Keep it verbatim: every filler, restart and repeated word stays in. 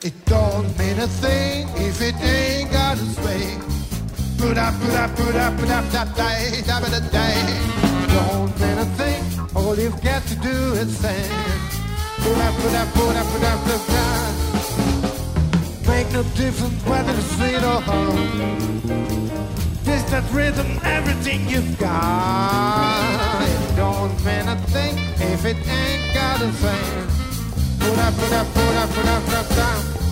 It don't mean a thing if it ain't got a swing. Put up, put up, put up, put up, that day, that the day. Don't mean a thing. All you've got to do is sing. Put up, put up, put up, put up, put up. Make no difference whether it's sweet or hard. Just that rhythm, everything you've got. It don't mean a thing if it ain't got a thing. Put up, put up, put up, put up, put up, put up.